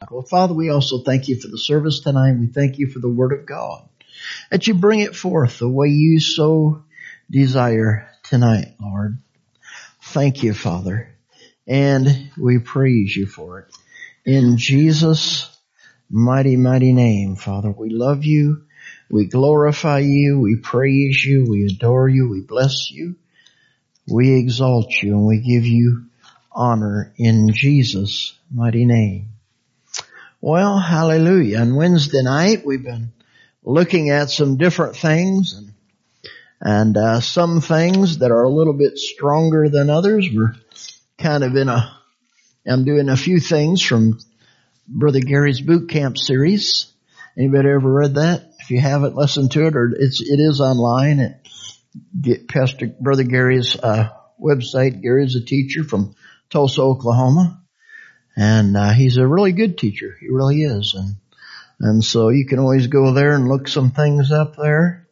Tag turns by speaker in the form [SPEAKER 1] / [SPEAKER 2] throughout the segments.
[SPEAKER 1] Well, Father, we also thank you for the service tonight. We thank you for the Word of God, that you bring it forth the way you so desire tonight, Lord. Thank you, Father, and we praise you for it. In Jesus' mighty, mighty name, Father, we love you, we glorify you, we praise you, we adore you, we bless you, we exalt you, and we give you honor in Jesus' mighty name. Well, hallelujah. On Wednesday night, we've been looking at some different things and some things that are a little bit stronger than others. We're kind of I'm doing a few things from Brother Gary's Boot Camp series. Anybody ever read that? If you haven't, listened to it, or it is online at Pastor Brother Gary's website. Gary's a teacher from Tulsa, Oklahoma. And he's a really good teacher. He really is. And so you can always go there and look some things up there.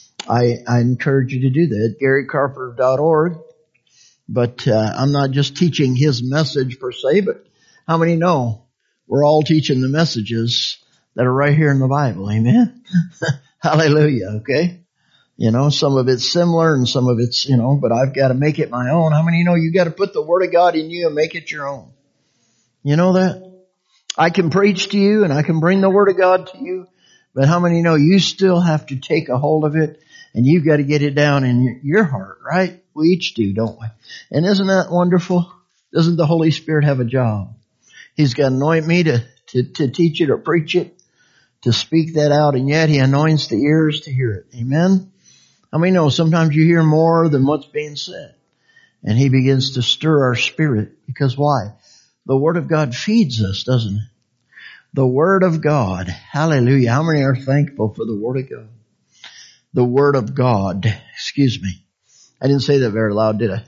[SPEAKER 1] I encourage you to do that. GaryCarpenter.org. But I'm not just teaching his message per se, but how many know we're all teaching the messages that are right here in the Bible? Amen? Hallelujah, okay? You know, some of it's similar and some of it's, but I've got to make it my own. How many know you got to put the Word of God in you and make it your own? You know that? I can preach to you and I can bring the Word of God to you, but how many know you still have to take a hold of it and you've got to get it down in your heart, right? We each do, don't we? And isn't that wonderful? Doesn't the Holy Spirit have a job? He's got to anoint me to teach it or preach it, to speak that out, and yet He anoints the ears to hear it. Amen? How many know sometimes you hear more than what's being said? And He begins to stir our spirit. Because why? The Word of God feeds us, doesn't it? The Word of God. Hallelujah. How many are thankful for the Word of God? The Word of God. Excuse me. I didn't say that very loud, did I?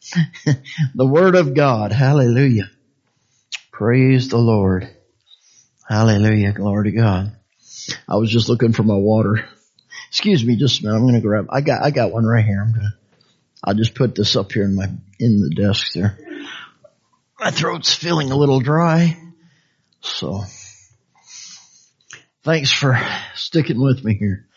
[SPEAKER 1] The Word of God. Hallelujah. Praise the Lord. Hallelujah. Glory to God. I was just looking for my water. Excuse me just a minute. I'm going to grab. I got one right here. I'll just put this up here in the desk there. My throat's feeling a little dry, so thanks for sticking with me here.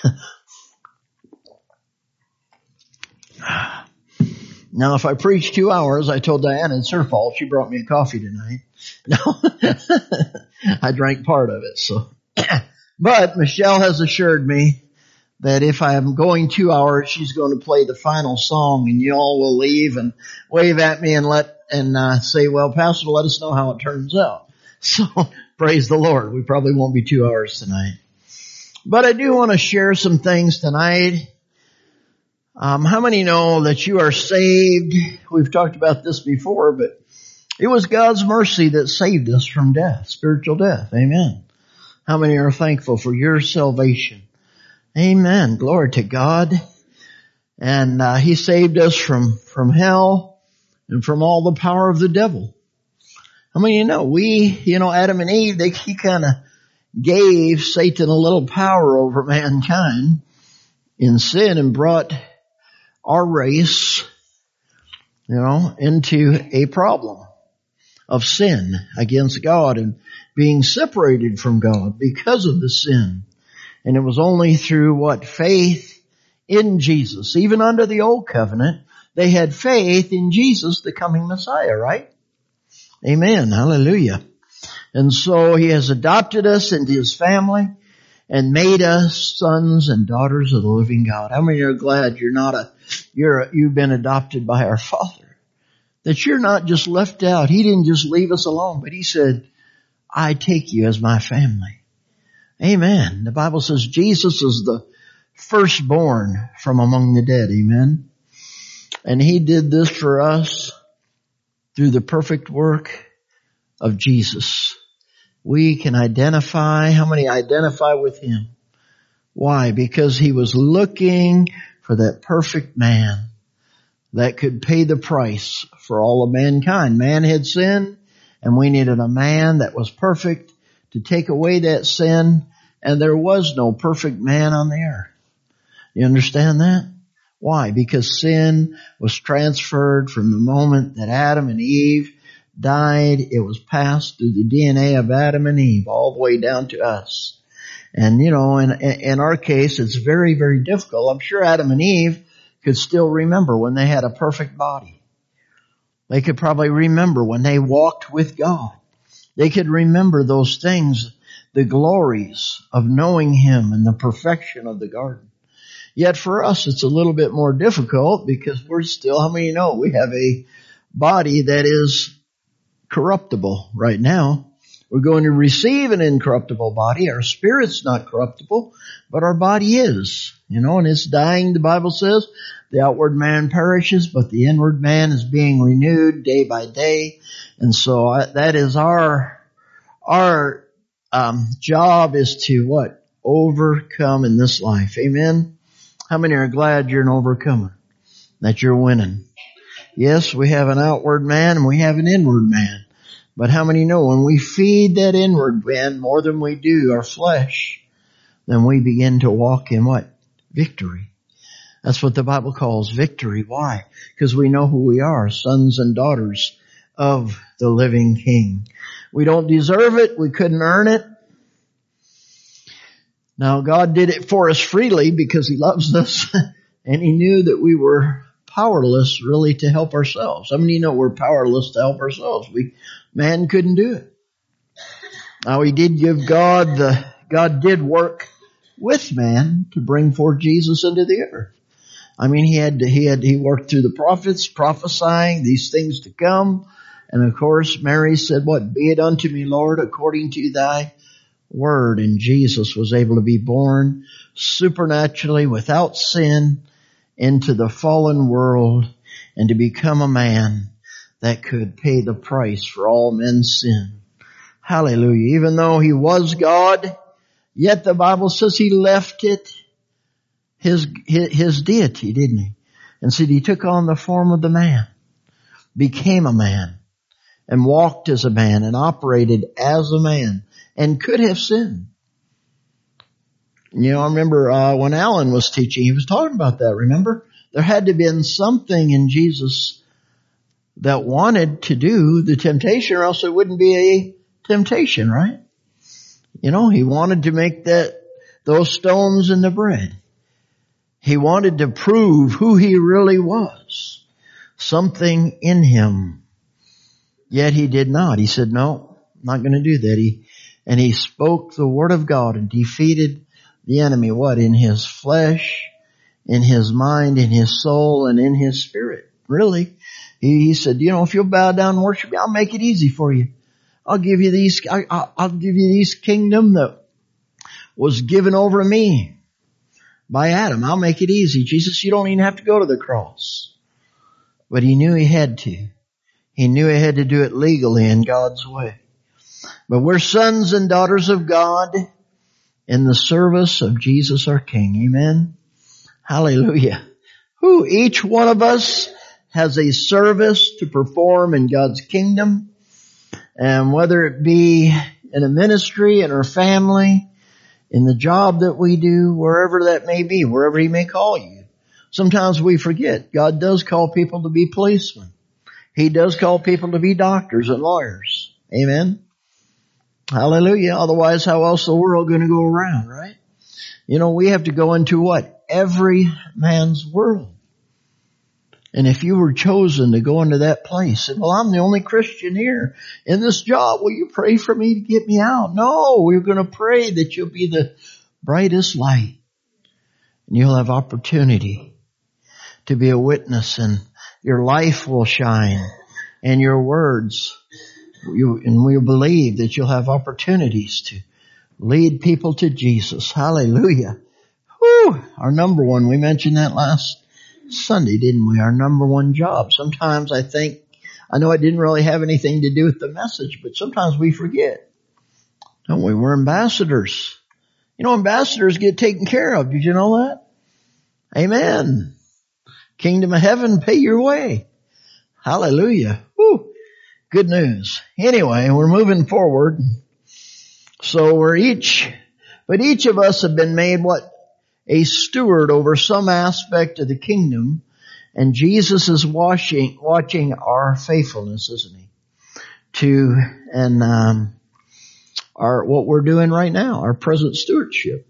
[SPEAKER 1] Now, if I preach 2 hours, I told Diana it's her fault. She brought me a coffee tonight. No, I drank part of it. So, but Michelle has assured me that if I am going 2 hours, she's going to play the final song, and you all will leave and wave at me and say, well, Pastor, let us know how it turns out. So, praise the Lord. We probably won't be 2 hours tonight. But I do want to share some things tonight. How many know that you are saved? We've talked about this before, but it was God's mercy that saved us from death, spiritual death. Amen. How many are thankful for your salvation? Amen. Glory to God. And He saved us from hell and from all the power of the devil. How many know Adam and Eve, he kind of gave Satan a little power over mankind in sin and brought our race, into a problem of sin against God and being separated from God because of the sin. And it was only through faith in Jesus. Even under the old covenant, they had faith in Jesus, the coming Messiah, right? Amen. Hallelujah. And so He has adopted us into His family and made us sons and daughters of the living God. How many are glad you've been adopted by our Father? That you're not just left out. He didn't just leave us alone, but He said, I take you as my family. Amen. The Bible says Jesus is the firstborn from among the dead. Amen. And He did this for us through the perfect work of Jesus. We can identify. How many identify with Him? Why? Because He was looking for that perfect man that could pay the price for all of mankind. Man had sinned, and we needed a man that was perfect to take away that sin, and there was no perfect man on the earth. You understand that? Why? Because sin was transferred from the moment that Adam and Eve died. It was passed through the DNA of Adam and Eve all the way down to us. And in our case, it's very, very difficult. I'm sure Adam and Eve could still remember when they had a perfect body. They could probably remember when they walked with God. They could remember those things, the glories of knowing Him and the perfection of the garden. Yet for us, it's a little bit more difficult because we're still, how many know we have a body that is corruptible right now? We're going to receive an incorruptible body. Our spirit's not corruptible, but our body is. And it's dying, the Bible says. The outward man perishes, but the inward man is being renewed day by day. And so that is our job is to what? Overcome in this life. Amen? How many are glad you're an overcomer? That you're winning? Yes, we have an outward man and we have an inward man. But how many know when we feed that inward man more than we do our flesh, then we begin to walk in what? Victory. That's what the Bible calls victory. Why? Because we know who we are, sons and daughters of the living King. We don't deserve it. We couldn't earn it. Now God did it for us freely because He loves us and He knew that we were powerless really to help ourselves. I mean, we're powerless to help ourselves. Man couldn't do it. Now He did give God did work with man to bring forth Jesus into the earth. I mean, he worked through the prophets prophesying these things to come. And of course, Mary said, what? Be it unto me, Lord, according to thy word. And Jesus was able to be born supernaturally without sin into the fallen world and to become a man that could pay the price for all men's sin. Hallelujah. Even though He was God, yet the Bible says He left it his deity, didn't He? And said He took on the form of the man, became a man, and walked as a man, and operated as a man, and could have sinned. I remember when Alan was teaching, he was talking about that, remember? There had to have been something in Jesus that wanted to do the temptation, or else it wouldn't be a temptation, right? He wanted to make those stones into bread. He wanted to prove who He really was. Something in Him. Yet He did not. He said, no, I'm not going to do that. He spoke the word of God and defeated the enemy. What? In His flesh, in His mind, in His soul, and in His spirit. Really. He said, if you'll bow down and worship me, I'll make it easy for you. I'll give you these kingdom that was given over to me by Adam. I'll make it easy. Jesus, you don't even have to go to the cross. But He knew He had to. He knew He had to do it legally in God's way. But we're sons and daughters of God in the service of Jesus our King. Amen. Hallelujah. Each one of us has a service to perform in God's kingdom. And whether it be in a ministry, in our family, in the job that we do, wherever that may be, wherever He may call you. Sometimes we forget. God does call people to be policemen. He does call people to be doctors and lawyers. Amen. Hallelujah. Otherwise, how else the world going to go around, right? We have to go into what? Every man's world. And if you were chosen to go into that place, and well, I'm the only Christian here in this job, will you pray for me to get me out? No, we're going to pray that you'll be the brightest light. And you'll have opportunity to be a witness, and your life will shine, and your words, and we believe that you'll have opportunities to lead people to Jesus. Hallelujah. Our number one, we mentioned that last Sunday, didn't we? Our number one job. Sometimes I know it didn't really have anything to do with the message, but sometimes we forget. Don't we? We're ambassadors. Ambassadors get taken care of. Did you know that? Amen. Kingdom of heaven, pay your way. Hallelujah. Good news. Anyway, we're moving forward. So each of us have been made what? A steward over some aspect of the kingdom, and Jesus is watching our faithfulness, isn't He? to what we're doing right now, our present stewardship.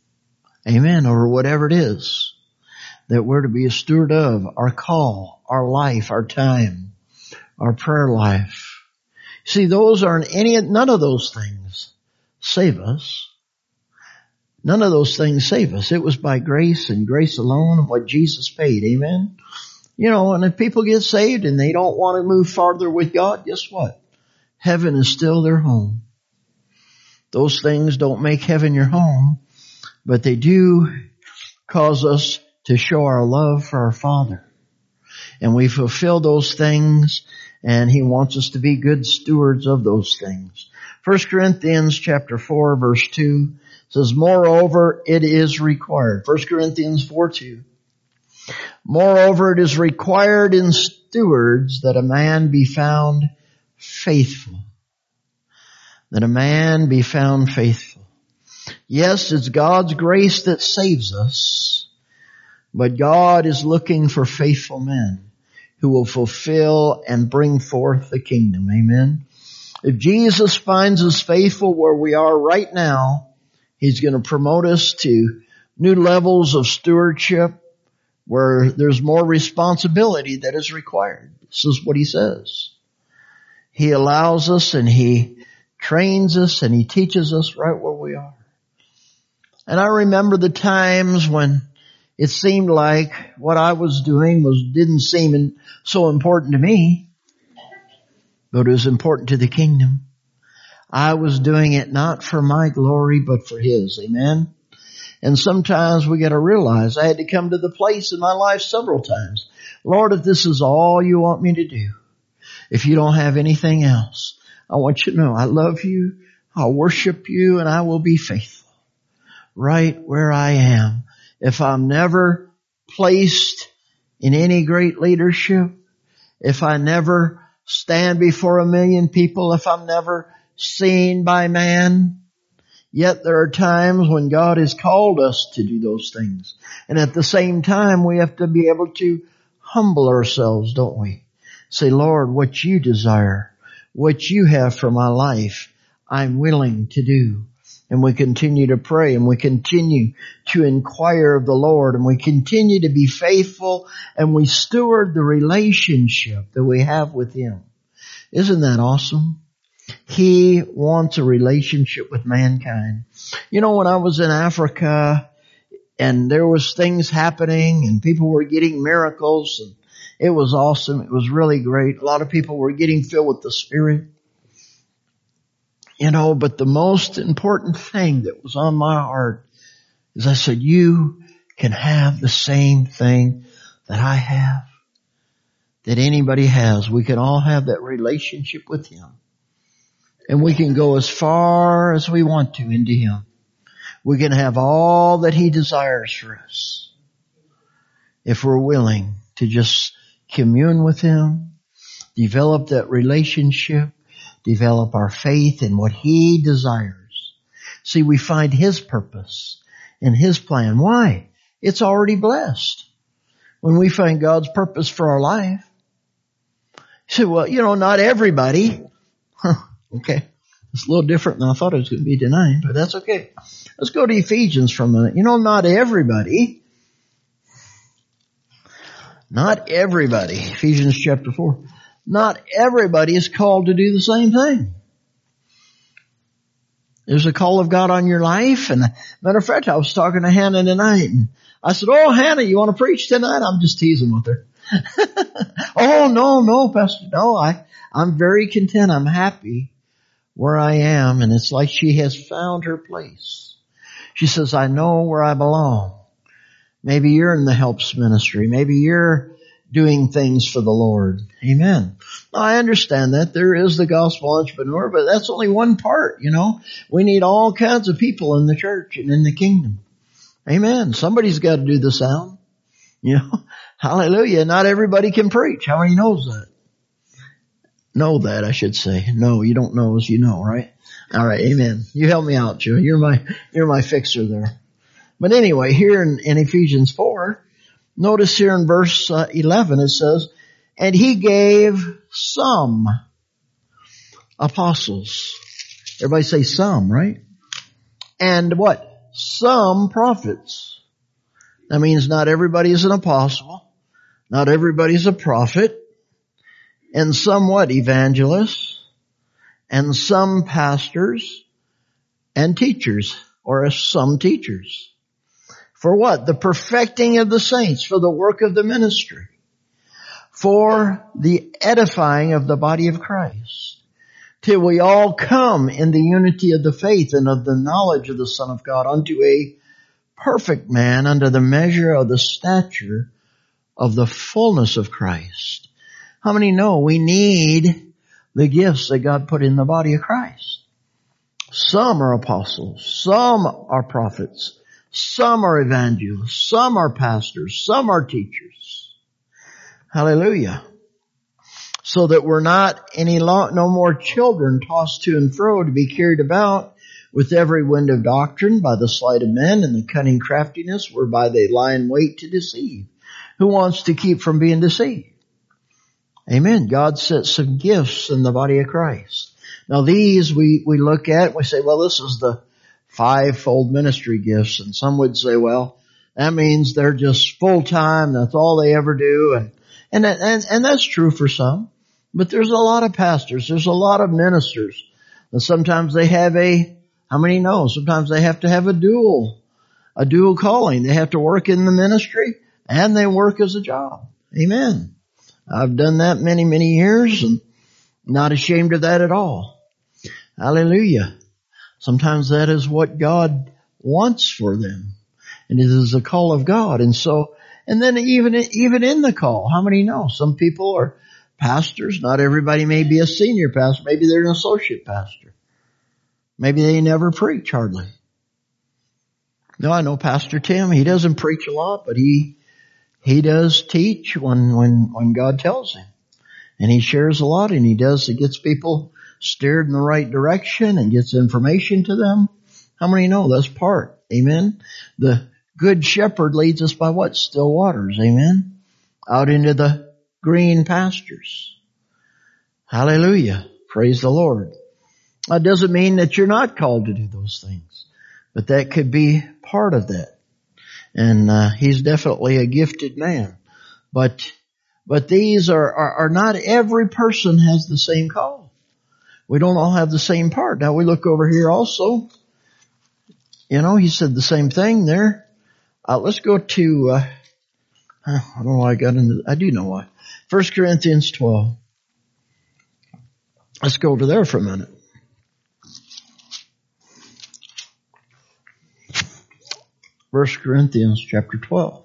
[SPEAKER 1] Amen. Over whatever it is that we're to be a steward of, our call, our life, our time, our prayer life. See, none of those things save us. None of those things save us. It was by grace and grace alone and what Jesus paid. Amen. And if people get saved and they don't want to move farther with God, guess what? Heaven is still their home. Those things don't make heaven your home, but they do cause us to show our love for our Father. And we fulfill those things, and He wants us to be good stewards of those things. 1 Corinthians chapter 4 verse 2 says, moreover, it is required. 1 Corinthians 4:2. Moreover, it is required in stewards that a man be found faithful. That a man be found faithful. Yes, it's God's grace that saves us, but God is looking for faithful men who will fulfill and bring forth the kingdom. Amen. If Jesus finds us faithful where we are right now, He's going to promote us to new levels of stewardship where there's more responsibility that is required. This is what He says. He allows us and He trains us and He teaches us right where we are. And I remember the times when it seemed like what I was doing didn't seem so important to me, but it was important to the kingdom. I was doing it not for my glory, but for His. Amen. And sometimes we got to realize I had to come to the place in my life several times. Lord, if this is all you want me to do, if you don't have anything else, I want you to know I love you, I'll worship you, and I will be faithful right where I am. If I'm never placed in any great leadership, if I never stand before 1 million people, if I'm never seen by man, yet there are times when God has called us to do those things. And at the same time, we have to be able to humble ourselves, don't we? Say, Lord, what you desire, what you have for my life, I'm willing to do. And we continue to pray and we continue to inquire of the Lord and we continue to be faithful and we steward the relationship that we have with Him. Isn't that awesome? He wants a relationship with mankind. When I was in Africa and there was things happening and people were getting miracles and it was awesome. It was really great. A lot of people were getting filled with the Spirit. But the most important thing that was on my heart is I said, you can have the same thing that I have, that anybody has. We can all have that relationship with Him. And we can go as far as we want to into Him. We can have all that He desires for us if we're willing to just commune with Him, develop that relationship, develop our faith in what He desires. See, we find His purpose and His plan. Why? It's already blessed. When we find God's purpose for our life. You say, well, not everybody. Okay. It's a little different than I thought it was going to be tonight, but that's okay. Let's go to Ephesians for a minute. Not everybody. Not everybody. Ephesians chapter 4. Not everybody is called to do the same thing. There's a call of God on your life. And matter of fact, I was talking to Hannah tonight and I said, oh, Hannah, you want to preach tonight? I'm just teasing with her. Oh, no, Pastor. No, I'm very content. I'm happy where I am. And it's like she has found her place. She says, I know where I belong. Maybe you're in the helps ministry. Maybe you're doing things for the Lord. Amen. I understand that there is the gospel entrepreneur, but that's only one part, We need all kinds of people in the church and in the kingdom. Amen. Somebody's got to do the sound. Hallelujah. Not everybody can preach. How many knows that? Know that, I should say. No, you don't know as you know, right? All right. Amen. You help me out, Joe. You're my fixer there. But anyway, here in Ephesians 4, notice here in verse 11, it says, and He gave some apostles. Everybody say some, right? And what? Some prophets. That means not everybody is an apostle. Not everybody is a prophet. And some what? Evangelists. And some pastors and teachers, or some teachers. For what? The perfecting of the saints, for the work of the ministry, for the edifying of the body of Christ, till we all come in the unity of the faith and of the knowledge of the Son of God, unto a perfect man, under the measure of the stature of the fullness of Christ. How many know we need the gifts that God put in the body of Christ? Some are apostles, some are prophets, some are evangelists, some are pastors, some are teachers. Hallelujah. So that we're not no more children tossed to and fro to be carried about with every wind of doctrine by the sleight of men and the cunning craftiness whereby they lie in wait to deceive. Who wants to keep from being deceived? Amen. God set some gifts in the body of Christ. Now these we look at and we say, well, this is the fivefold ministry gifts. And some would say, well, that means they're just full time. That's all they ever do. And that's true for some. But there's a lot of pastors. There's a lot of ministers. And sometimes they have how many know? Sometimes they have to have a dual calling. They have to work in the ministry and they work as a job. Amen. I've done that many, many years and not ashamed of that at all. Hallelujah. Sometimes that is what God wants for them. And it is a call of God. And then even in the call, how many know? Some people are pastors. Not everybody may be a senior pastor. Maybe they're an associate pastor. Maybe they never preach hardly. No, I know Pastor Tim. He doesn't preach a lot, but he does teach when God tells him. And he shares a lot, and he gets people steered in the right direction and gets information to them. How many know that's part? Amen. The good shepherd leads us by what? Still waters. Amen. Out into the green pastures. Hallelujah. Praise the Lord. That doesn't mean that you're not called to do those things, but that could be part of that. And he's definitely a gifted man. But these are not every person has the same call. We don't all have the same part. Now we look over here also. You know, he said the same thing there. Let's go to, I don't know why I do know why. 1 Corinthians 12. Let's go over there for a minute. First Corinthians chapter 12.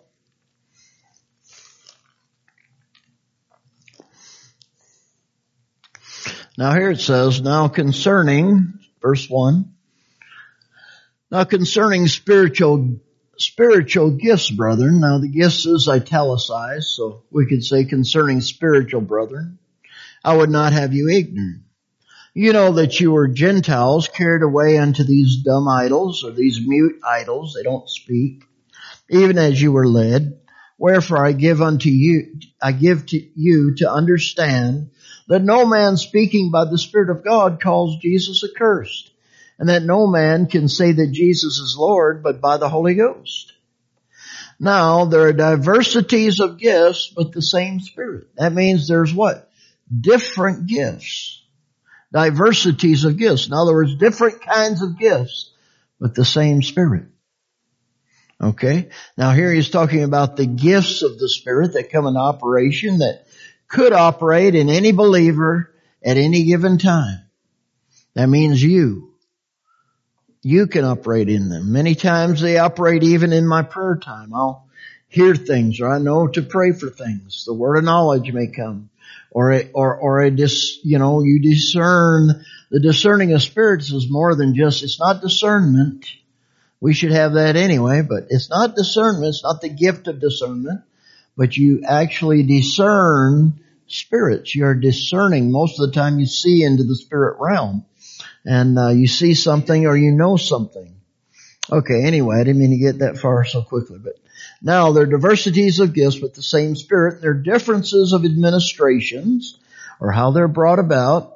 [SPEAKER 1] Now here it says, now concerning, verse 1, now concerning spiritual gifts, brethren. Now the gifts is italicized, so we could say concerning spiritual brethren. I would not have you ignorant. You know that you were Gentiles carried away unto these dumb idols, or these mute idols, they don't speak, even as you were led. Wherefore I give to you to understand that no man speaking by the Spirit of God calls Jesus accursed, and that no man can say that Jesus is Lord but by the Holy Ghost. Now there are diversities of gifts, but the same Spirit. That means there's what? Different gifts. Diversities of gifts. In other words, different kinds of gifts, but the same Spirit. Okay? Now here he's talking about the gifts of the Spirit that come in operation that could operate in any believer at any given time. That means you. You can operate in them. Many times they operate even in my prayer time. I'll hear things, or I know to pray for things. The word of knowledge may come. You discern. The discerning of spirits is more than just, it's not discernment. We should have that anyway, but it's not discernment. It's not the gift of discernment, but you actually discern spirits. You're discerning. Most of the time you see into the spirit realm, and you see something or you know something. Okay, anyway, I didn't mean to get that far so quickly, but now there are diversities of gifts with the same Spirit. There are differences of administrations, or how they're brought about,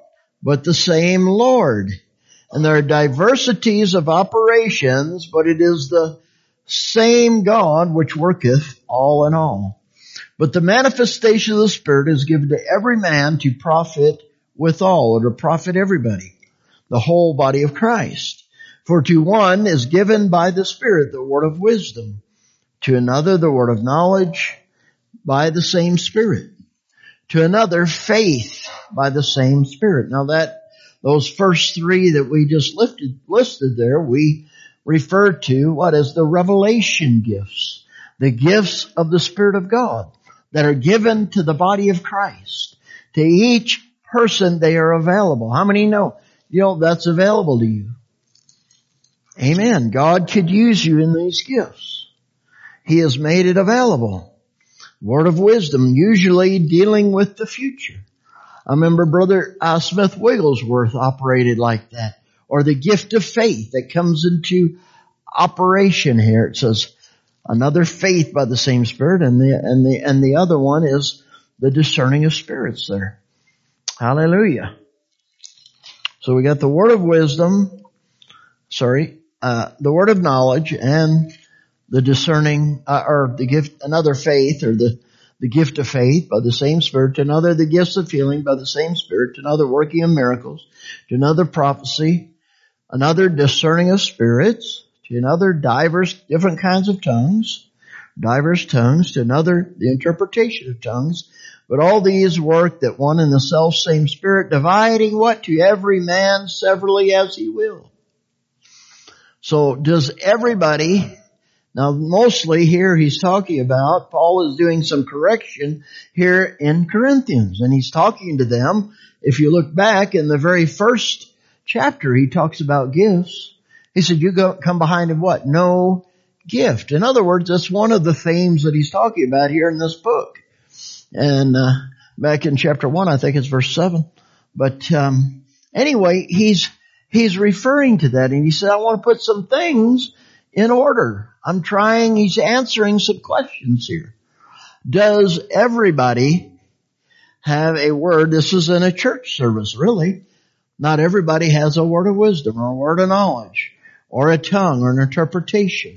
[SPEAKER 1] but the same Lord. And there are diversities of operations, but it is the same God which worketh all in all. But the manifestation of the Spirit is given to every man to profit withal, or to profit everybody, the whole body of Christ. For to one is given by the Spirit the word of wisdom, to another the word of knowledge by the same Spirit, to another faith by the same Spirit. Now those first three that we just listed there, we refer to what is the revelation gifts, the gifts of the Spirit of God that are given to the body of Christ. To each person they are available. How many know? That's available to you. Amen. God could use you in these gifts. He has made it available. Word of wisdom, usually dealing with the future. I remember Brother Smith Wigglesworth operated like that. Or the gift of faith that comes into operation here. It says another faith by the same Spirit, and the other one is the discerning of spirits there. Hallelujah. So we got the word of wisdom, the word of knowledge, and the discerning, or the gift, another faith, or the gift of faith by the same Spirit, to another the gifts of healing by the same Spirit, to another working of miracles, to another prophecy, another discerning of spirits, to another diverse different kinds of tongues, to another the interpretation of tongues. But all these work that one and the self same Spirit, dividing what? To every man severally as he will. So does everybody, now mostly here he's talking about, Paul is doing some correction here in Corinthians, and he's talking to them. If you look back in the very first chapter, he talks about gifts. He said, come behind him what? No gift. In other words, that's one of the themes that he's talking about here in this book. And back in chapter 1, I think it's verse 7. But anyway, he's referring to that, and he said, I want to put some things in order. He's answering some questions here. Does everybody have a word? This is in a church service, really. Not everybody has a word of wisdom or a word of knowledge or a tongue or an interpretation.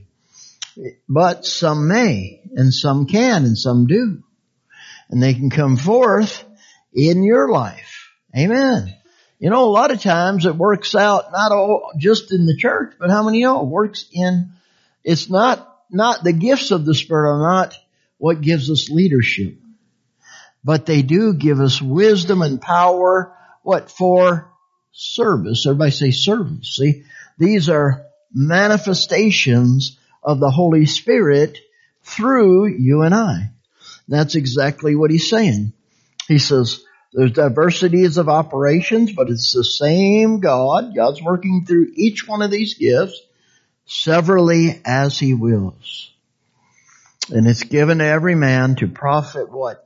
[SPEAKER 1] But some may, and some can, and some do. And they can come forth in your life. Amen. A lot of times it works out not all just in the church, but how many know it works in, it's not the gifts of the Spirit are not what gives us leadership. But they do give us wisdom and power, what? For service. Everybody say service. See, these are manifestations of the Holy Spirit through you and I. That's exactly what he's saying. He says, there's diversities of operations, but it's the same God. God's working through each one of these gifts severally as he wills. And it's given to every man to profit what?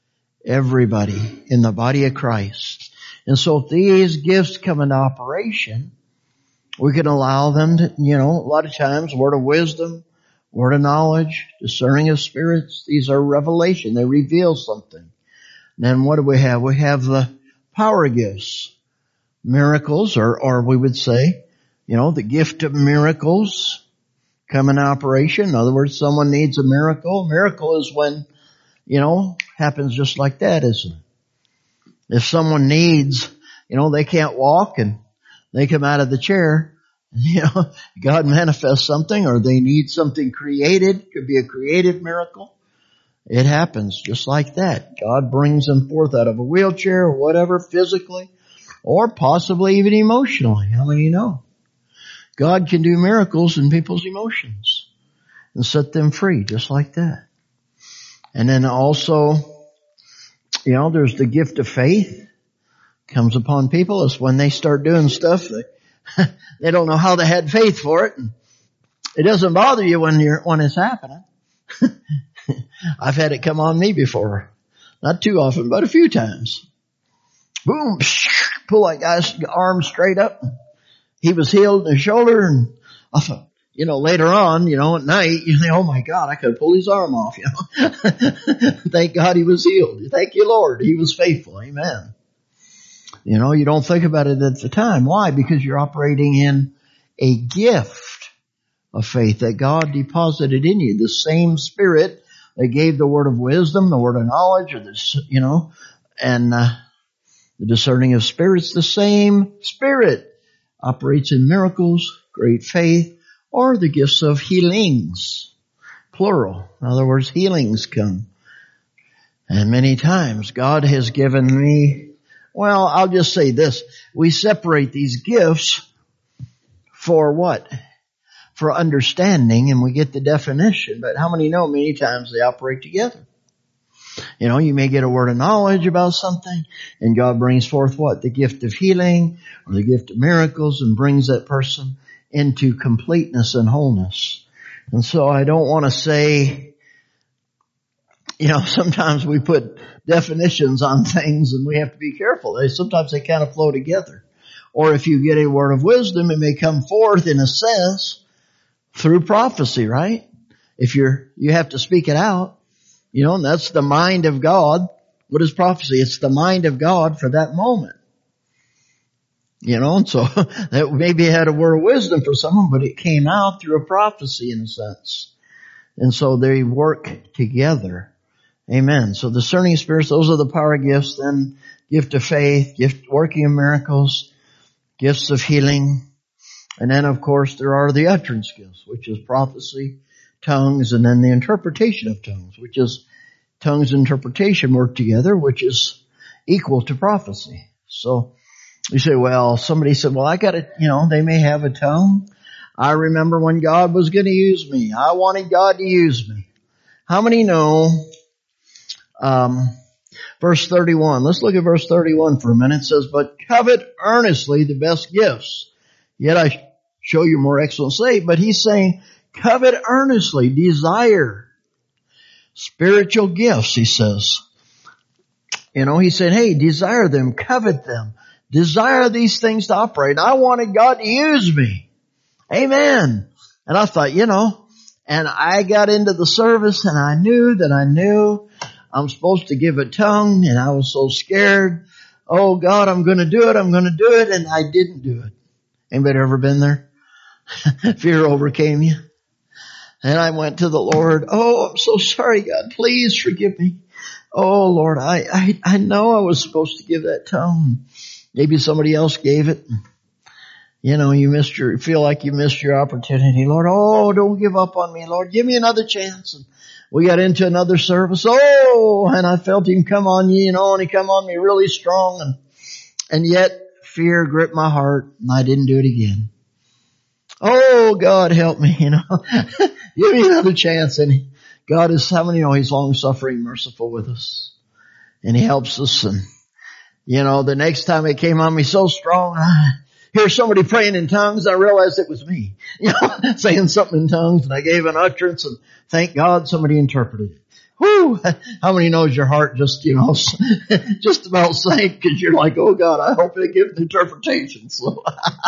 [SPEAKER 1] Everybody in the body of Christ. And so if these gifts come into operation, we can allow them to, a lot of times, word of wisdom, word of knowledge, discerning of spirits, these are revelation. They reveal something. Then what do we have? We have the power gifts, miracles, or we would say, the gift of miracles come in operation. In other words, someone needs a miracle. Miracle is when, happens just like that, isn't it? If someone needs, they can't walk and they come out of the chair, God manifests something, or they need something created. Could be a creative miracle. It happens just like that. God brings them forth out of a wheelchair or whatever, physically, or possibly even emotionally. How many know? God can do miracles in people's emotions and set them free just like that. And then also, there's the gift of faith comes upon people. It's when they start doing stuff they don't know how they had faith for it. And it doesn't bother you when it's happening. I've had it come on me before. Not too often, but a few times. Boom, pull that guy's arm straight up. He was healed in his shoulder, and I thought, later on, at night, you think, oh my God, I could pull his arm off, Thank God he was healed. Thank you, Lord. He was faithful. Amen. You know, you don't think about it at the time. Why? Because you're operating in a gift of faith that God deposited in you. The same Spirit that gave the word of wisdom, the word of knowledge, or and the discerning of spirits, the same Spirit operates in miracles, great faith, or the gifts of healings, plural. In other words, healings come. And many times God has given me, well, I'll just say this. We separate these gifts for what? For understanding, and we get the definition. But how many know many times they operate together? You know, you may get a word of knowledge about something, and God brings forth what? The gift of healing or the gift of miracles, and brings that person into completeness and wholeness. And so I don't want to say, you know, sometimes we put definitions on things and we have to be careful. Sometimes they kind of flow together. Or if you get a word of wisdom, it may come forth in a sense through prophecy, right? If you have to speak it out, you know, and that's the mind of God. What is prophecy? It's the mind of God for that moment. You know, and so that maybe had a word of wisdom for someone, but it came out through a prophecy in a sense. And so they work together. Amen. So discerning spirits, those are the power gifts. Then gift of faith, gift working of miracles, gifts of healing. And then of course there are the utterance gifts, which is prophecy, tongues, and then the interpretation of tongues, which is tongues and interpretation work together, which is equal to prophecy. So you say, well, somebody said, well, I got it, you know, they may have a tongue. I remember when God was going to use me. I wanted God to use me. How many know, verse 31, let's look at verse 31 for a minute. It says, but covet earnestly the best gifts. Yet I show you more excellent state. But he's saying, covet earnestly, desire spiritual gifts, he says. You know, he said, hey, desire them, covet them. Desire these things to operate. I wanted God to use me. Amen. And I thought, you know, and I got into the service and I knew I'm supposed to give a tongue, and I was so scared. Oh God, I'm going to do it. And I didn't do it. Anybody ever been there? Fear overcame you. And I went to the Lord. Oh, I'm so sorry, God. Please forgive me. Oh Lord, I know I was supposed to give that tongue. Maybe somebody else gave it. You know, feel like you missed your opportunity. Lord, oh, don't give up on me, Lord. Give me another chance. And we got into another service. Oh, and I felt him come on you, you know, and he come on me really strong. And yet fear gripped my heart and I didn't do it again. Oh, God help me, you know. Give me another chance. And God is, how many know he's long suffering, merciful with us. And he helps us. And you know, the next time it came on me so strong, I hear somebody praying in tongues, I realized it was me. You know, saying something in tongues, and I gave an utterance, and thank God somebody interpreted it. Whoo! How many knows your heart just, you know, just about sank because you're like, oh God, I hope they give an interpretation. So,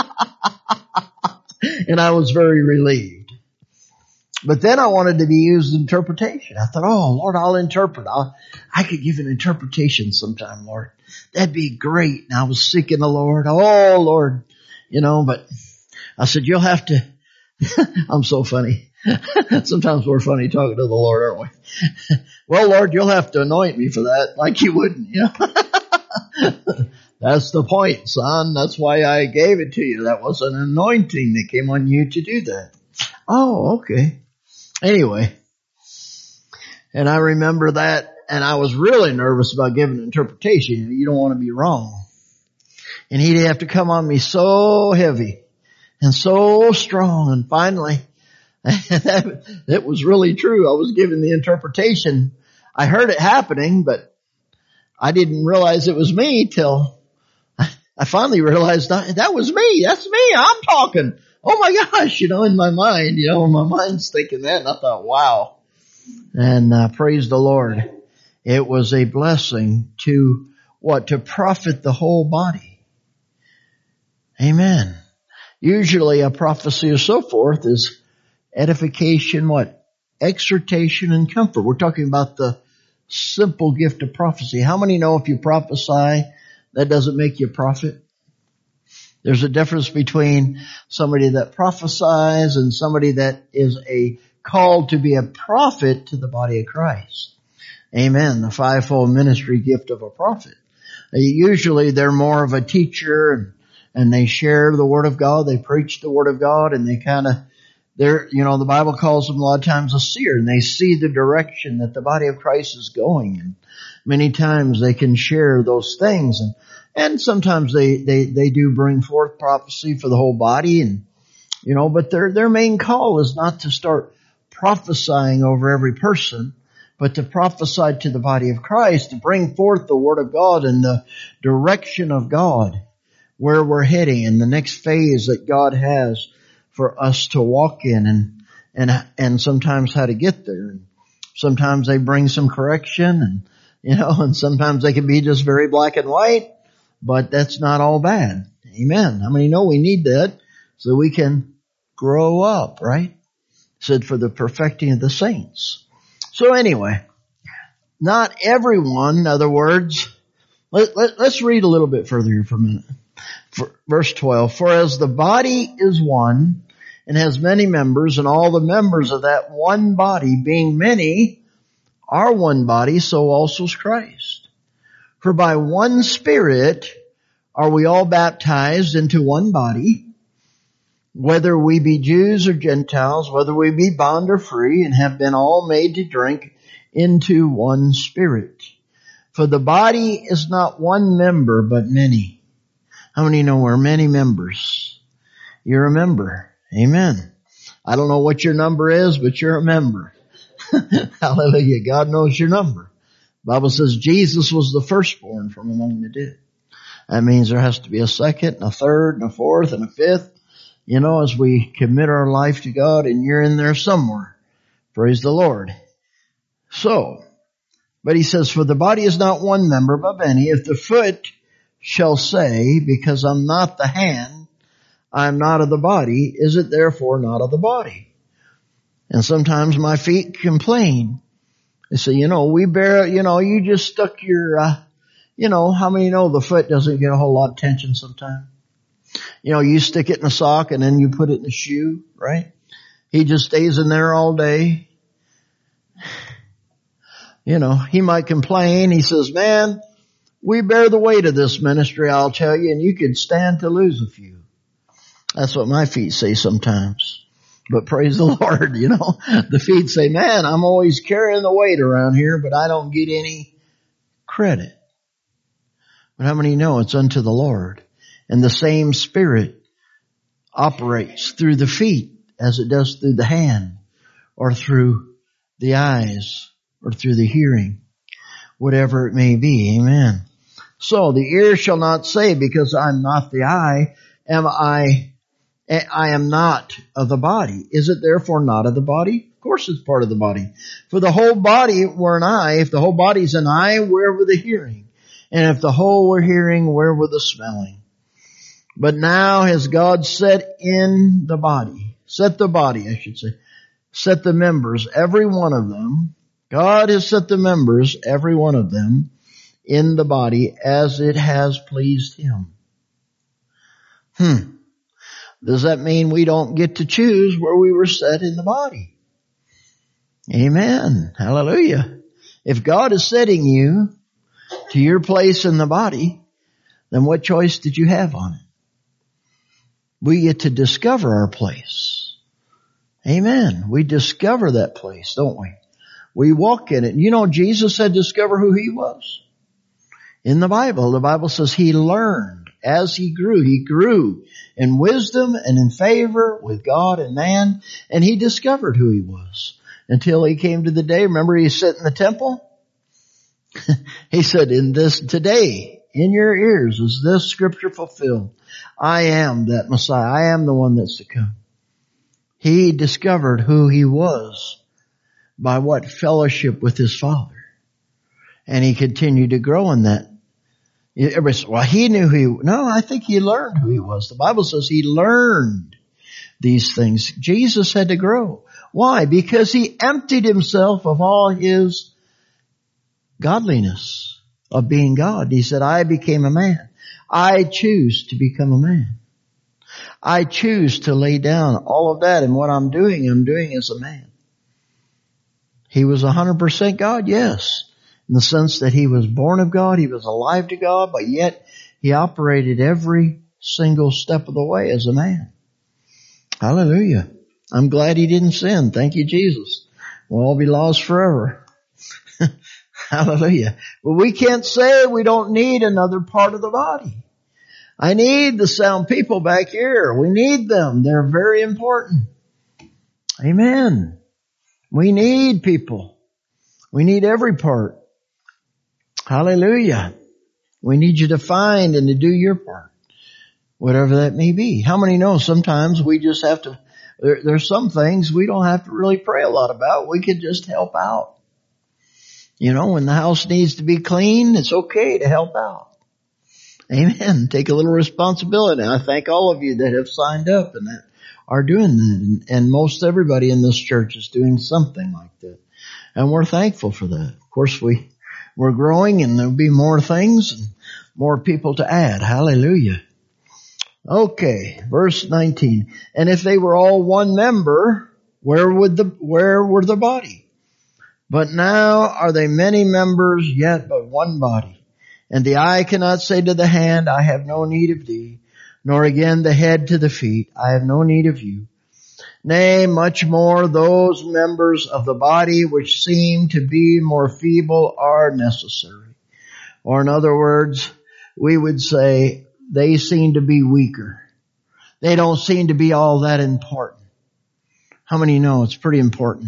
[SPEAKER 1] and I was very relieved. But then I wanted to be used in interpretation. I thought, oh Lord, I'll interpret. I could give an interpretation sometime, Lord. That'd be great. And I was seeking the Lord. Oh Lord, you know, but I said, you'll have to, I'm so funny. Sometimes we're funny talking to the Lord, aren't we? Well, Lord, you'll have to anoint me for that, like you wouldn't, you know. That's the point, son. That's why I gave it to you. That was an anointing that came on you to do that. Oh, okay. Anyway, and I remember that, and I was really nervous about giving an interpretation. You don't want to be wrong. And he'd have to come on me so heavy and so strong. And finally, it was really true. I was giving the interpretation. I heard it happening, but I didn't realize it was me till I finally realized that was me. That's me. I'm talking. Oh my gosh, you know, in my mind, you know, my mind's thinking that, and I thought, wow. And praise the Lord. It was a blessing to what? To profit the whole body. Amen. Usually a prophecy or so forth is edification, what? Exhortation and comfort. We're talking about the simple gift of prophecy. How many know if you prophesy that doesn't make you a prophet. There's a difference between somebody that prophesies and somebody that is called to be a prophet to the body of Christ. Amen. The fivefold ministry gift of a prophet. Usually they're more of a teacher and they share the Word of God. They preach the Word of God, and the Bible calls them a lot of times a seer, and they see the direction that the body of Christ is going. And many times they can share those things, and sometimes they do bring forth prophecy for the whole body, but their main call is not to start prophesying over every person, but to prophesy to the body of Christ, to bring forth the Word of God and the direction of God, where we're heading and the next phase that God has for us to walk in, and sometimes how to get there. And sometimes they bring some correction, and sometimes they can be just very black and white, but that's not all bad. Amen. How many know we need that so we can grow up, right? It said for the perfecting of the saints. So anyway, not everyone, in other words, let's read a little bit further here for a minute. Verse 12, for as the body is one and has many members, and all the members of that one body, being many, are one body, so also is Christ. For by one Spirit are we all baptized into one body, whether we be Jews or Gentiles, whether we be bond or free, and have been all made to drink into one Spirit. For the body is not one member, but many. How many know we're many members? You're a member. Amen. I don't know what your number is, but you're a member. Hallelujah. God knows your number. The Bible says Jesus was the firstborn from among the dead. That means there has to be a second, and a third, and a fourth, and a fifth. As we commit our life to God, and you're in there somewhere. Praise the Lord. But he says, for the body is not one member, but many. If the foot shall say, because I'm not the hand, I am not of the body, is it therefore not of the body? And sometimes my feet complain. They say, we bear, you just stuck your, how many know the foot doesn't get a whole lot of attention sometimes? You stick it in a sock and then you put it in a shoe, right? He just stays in there all day. He might complain. He says, man, we bear the weight of this ministry, I'll tell you, and you could stand to lose a few. That's what my feet say sometimes. But praise the Lord, the feet say, man, I'm always carrying the weight around here, but I don't get any credit. But how many know it's unto the Lord? And the same Spirit operates through the feet as it does through the hand, or through the eyes, or through the hearing, whatever it may be. Amen. So the ear shall not say, because I'm not the eye, I am not of the body. Is it therefore not of the body? Of course it's part of the body. For the whole body were an eye. If the whole body's an eye, where were the hearing? And if the whole were hearing, where were the smelling? But now has God set the members, every one of them. God has set the members, every one of them, in the body as it has pleased Him. Does that mean we don't get to choose where we were set in the body? Amen. Hallelujah. If God is setting you to your place in the body, then what choice did you have on it? We get to discover our place. Amen. We discover that place, don't we? We walk in it. Jesus said discover who He was. In the Bible says He learned as He grew. He grew in wisdom and in favor with God and man, and He discovered who He was until He came to the day. Remember He sat in the temple? He said, today, in your ears, is this scripture fulfilled? I am that Messiah. I am the one that's to come. He discovered who He was by what? Fellowship with His Father. And He continued to grow in that. Everybody says, well, He knew no, I think He learned who He was. The Bible says He learned these things. Jesus had to grow. Why? Because He emptied Himself of all His godliness, of being God. He said, I became a man. I choose to become a man. I choose to lay down all of that, and what I'm doing as a man. He was 100% God, yes, in the sense that he was born of God, he was alive to God, but yet he operated every single step of the way as a man. Hallelujah. I'm glad he didn't sin. Thank you, Jesus. We'll all be lost forever. Hallelujah. But we can't say we don't need another part of the body. I need the sound people back here. We need them. They're very important. Amen. We need people. We need every part. Hallelujah. We need you to find and to do your part, whatever that may be. How many know sometimes we just have to, there's some things we don't have to really pray a lot about. We could just help out. You know, when the house needs to be clean, it's okay to help out. Amen. Take a little responsibility. I thank all of you that have signed up and that are doing that. And most everybody in this church is doing something like that. And we're thankful for that. Of course, we're growing and there'll be more things and more people to add. Hallelujah. Okay, verse 19. And if they were all one member, where were the body? But now are they many members, yet but one body. And the eye cannot say to the hand, I have no need of thee, nor again the head to the feet, I have no need of you. Nay, much more those members of the body which seem to be more feeble are necessary. Or in other words, we would say they seem to be weaker. They don't seem to be all that important. How many know it's pretty important?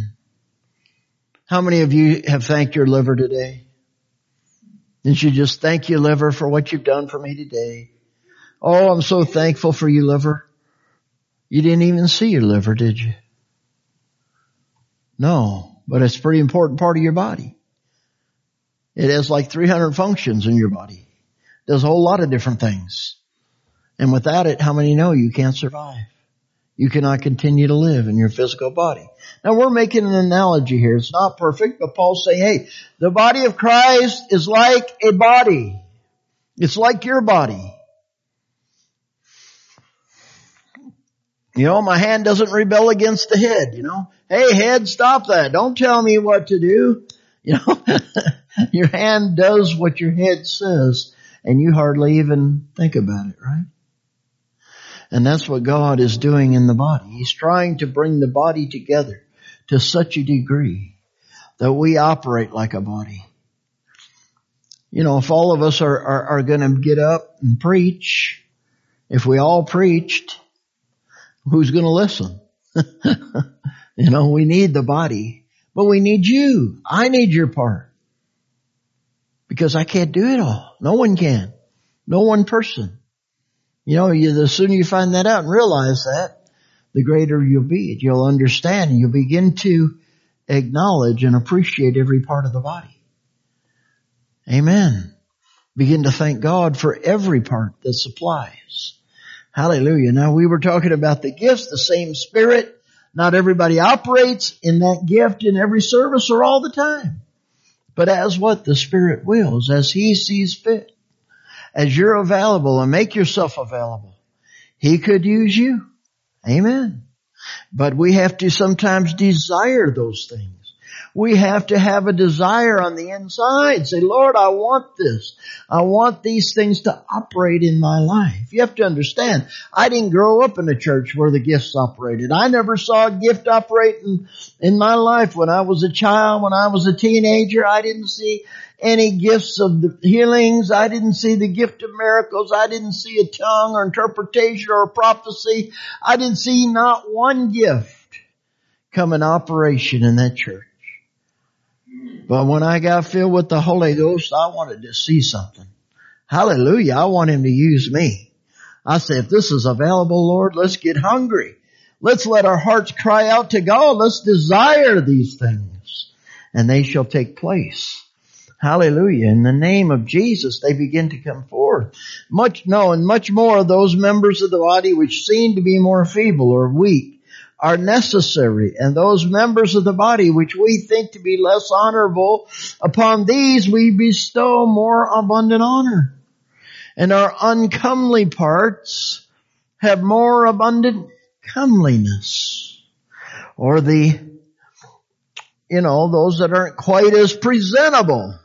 [SPEAKER 1] How many of you have thanked your liver today? Didn't you just thank your liver for what you've done for me today? Oh, I'm so thankful for you, liver. You didn't even see your liver, did you? No, but it's a pretty important part of your body. It has like 300 functions in your body. It does a whole lot of different things. And without it, how many know you can't survive? You cannot continue to live in your physical body. Now we're making an analogy here. It's not perfect, but Paul's saying, hey, the body of Christ is like a body. It's like your body. You know, my hand doesn't rebel against the head, you know. Hey, head, stop that. Don't tell me what to do. You know, your hand does what your head says, and you hardly even think about it, right? And that's what God is doing in the body. He's trying to bring the body together to such a degree that we operate like a body. You know, if all of us are going to get up and preach, if we all preached, who's going to listen? You know, we need the body, but we need you. I need your part. Because I can't do it all. No one can. No one person. You know, the sooner you find that out and realize that, the greater you'll be. You'll understand and you'll begin to acknowledge and appreciate every part of the body. Amen. Begin to thank God for every part that supplies. Hallelujah. Now we were talking about the gifts, the same Spirit. Not everybody operates in that gift in every service or all the time. But as what the Spirit wills, as He sees fit. As you're available and make yourself available, He could use you. Amen. But we have to sometimes desire those things. We have to have a desire on the inside. Say, Lord, I want this. I want these things to operate in my life. You have to understand, I didn't grow up in a church where the gifts operated. I never saw a gift operate in my life. When I was a child, when I was a teenager, I didn't see any gifts of the healings. I didn't see the gift of miracles. I didn't see a tongue or interpretation or a prophecy. I didn't see not one gift come in operation in that church. But when I got filled with the Holy Ghost, I wanted to see something. Hallelujah. I want Him to use me. I said, if this is available, Lord, let's get hungry. Let's let our hearts cry out to God. Let's desire these things, and they shall take place. Hallelujah. In the name of Jesus, they begin to come forth. And much more of those members of the body which seem to be more feeble or weak are necessary, and those members of the body which we think to be less honorable, upon these we bestow more abundant honor. And our uncomely parts have more abundant comeliness. Or those that aren't quite as presentable.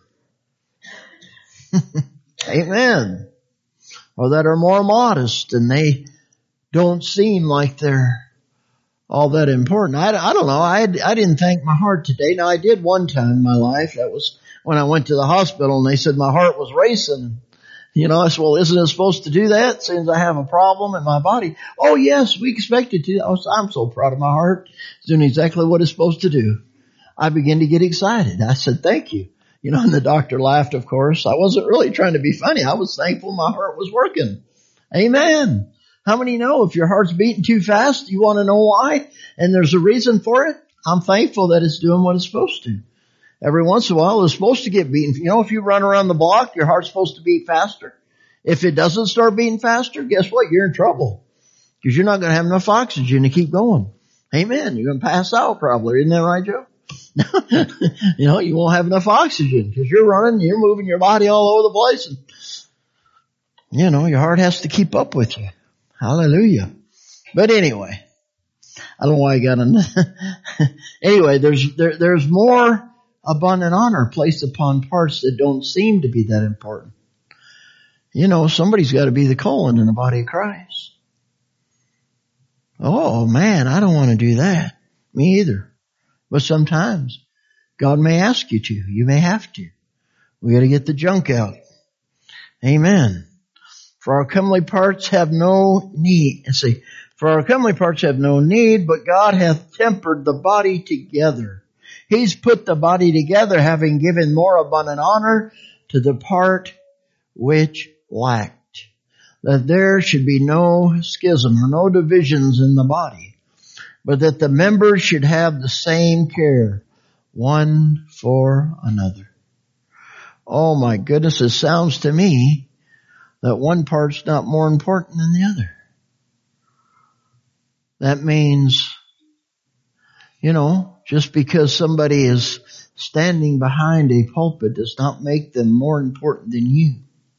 [SPEAKER 1] Amen. Or that are more modest and they don't seem like they're all that important. I don't know. I didn't thank my heart today. Now I did one time in my life. That was when I went to the hospital and they said my heart was racing. I said, well, isn't it supposed to do that since I have a problem in my body? Oh yes, we expect it to. I'm so proud of my heart. It's doing exactly what it's supposed to do. I began to get excited. I said, thank you. And the doctor laughed, of course. I wasn't really trying to be funny. I was thankful my heart was working. Amen. How many know if your heart's beating too fast, you want to know why? And there's a reason for it. I'm thankful that it's doing what it's supposed to. Every once in a while, it's supposed to get beaten. If you run around the block, your heart's supposed to beat faster. If it doesn't start beating faster, guess what? You're in trouble. Because you're not going to have enough oxygen to keep going. Amen. You're going to pass out probably. Isn't that right, Joe? You won't have enough oxygen because you're running, you're moving your body all over the place. And, your heart has to keep up with you. Hallelujah. But anyway, I don't know why I got on. Anyway, there's more abundant honor placed upon parts that don't seem to be that important. Somebody's got to be the colon in the body of Christ. Oh man, I don't want to do that. Me either. But sometimes God may ask you to. You may have to. We got to get the junk out. Amen. For our comely parts have no need. For our comely parts have no need, but God hath tempered the body together. He's put the body together, having given more abundant honor to the part which lacked, that there should be no schism or no divisions in the body, but that the members should have the same care, one for another. Oh my goodness, it sounds to me that one part's not more important than the other. That means, just because somebody is standing behind a pulpit does not make them more important than you.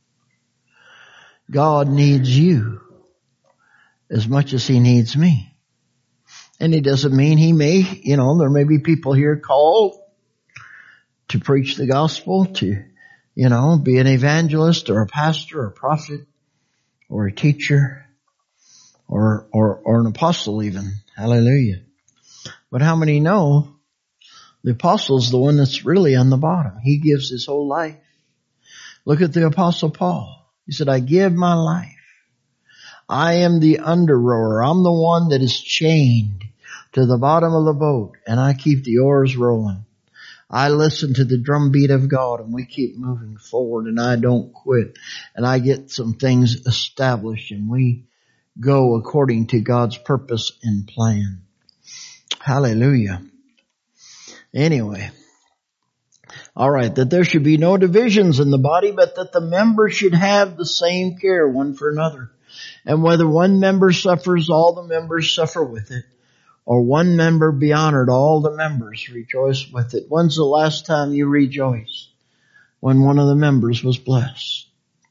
[SPEAKER 1] God needs you as much as He needs me. And it doesn't mean He may, there may be people here called to preach the gospel, to, be an evangelist or a pastor or a prophet or a teacher or an apostle even. Hallelujah. But how many know the apostle's the one that's really on the bottom? He gives his whole life. Look at the apostle Paul. He said, I give my life. I am the under rower. I'm the one that is chained to the bottom of the boat, and I keep the oars rolling. I listen to the drumbeat of God, and we keep moving forward, and I don't quit. And I get some things established, and we go according to God's purpose and plan. Hallelujah. Anyway. All right, that there should be no divisions in the body, but that the members should have the same care one for another. And whether one member suffers, all the members suffer with it. Or one member be honored, all the members rejoice with it. When's the last time you rejoiced? When one of the members was blessed.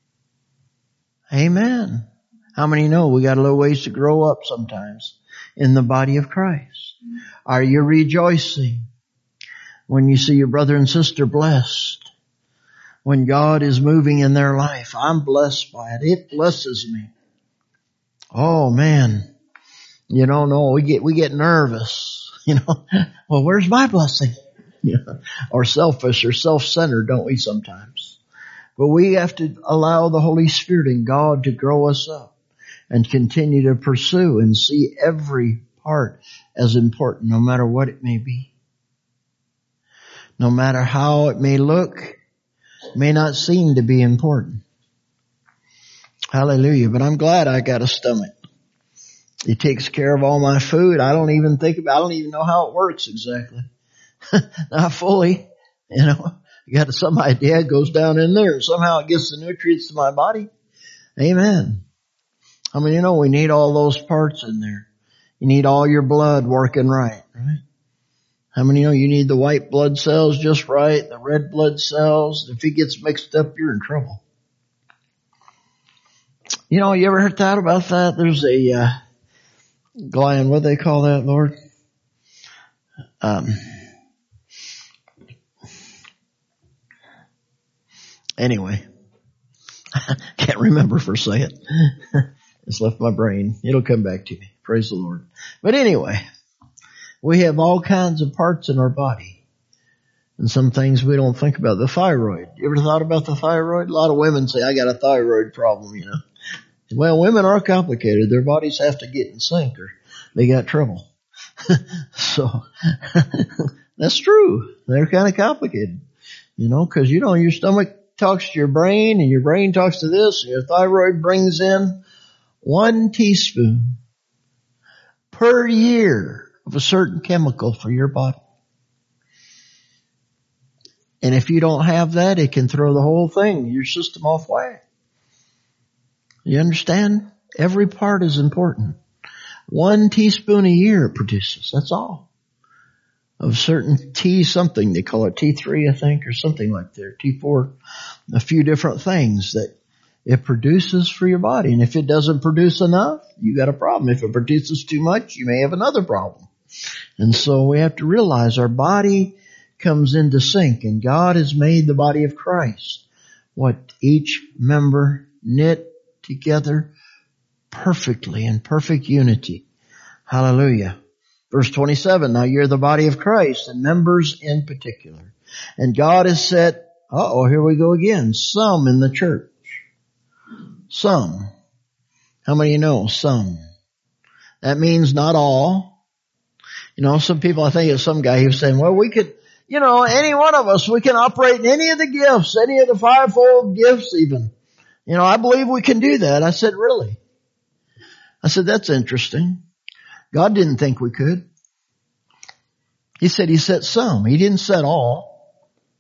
[SPEAKER 1] Amen. How many know we got a little ways to grow up sometimes in the body of Christ? Are you rejoicing when you see your brother and sister blessed? When God is moving in their life, I'm blessed by it. It blesses me. Oh man. No, we get nervous. Well, where's my blessing? Or selfish or self-centered, don't we sometimes? But we have to allow the Holy Spirit and God to grow us up and continue to pursue and see every part as important, no matter what it may be. No matter how it may look, it may not seem to be important. Hallelujah. But I'm glad I got a stomach. It takes care of all my food. I don't even know how it works exactly. Not fully. I got some idea. It goes down in there. Somehow it gets the nutrients to my body. Amen. We need all those parts in there. You need all your blood working right? How many know you need the white blood cells just right, the red blood cells? If it gets mixed up, you're in trouble. You ever heard thought about that? There's a gland, what do they call that, Lord? Anyway, can't remember for a second. It's left my brain. It'll come back to me. Praise the Lord. But anyway, we have all kinds of parts in our body. And some things we don't think about. The thyroid. You ever thought about the thyroid? A lot of women say, I got a thyroid problem, Well, women are complicated. Their bodies have to get in sync or they got trouble. So, that's true. They're kind of complicated. Cause your stomach talks to your brain and your brain talks to this and your thyroid brings in 1 teaspoon per year of a certain chemical for your body. And if you don't have that, it can throw the whole thing, your system off whack. You understand? Every part is important. 1 teaspoon a year it produces. That's all. Of certain T something. They call it T3, I think, or something like that. T4. A few different things that it produces for your body. And if it doesn't produce enough, you got a problem. If it produces too much, you may have another problem. And so we have to realize our body comes into sync, and God has made the body of Christ what each member knit together perfectly in perfect unity. Hallelujah. Verse 27, now you're the body of Christ and members in particular. And God has set, here we go again, some in the church. Some. How many know? Some. That means not all. Some people, I think it's some guy, he was saying, well, we could, any one of us, we can operate in any of the gifts, any of the 5-fold gifts even. I believe we can do that. I said, really? I said, that's interesting. God didn't think we could. He said he set some. He didn't set all.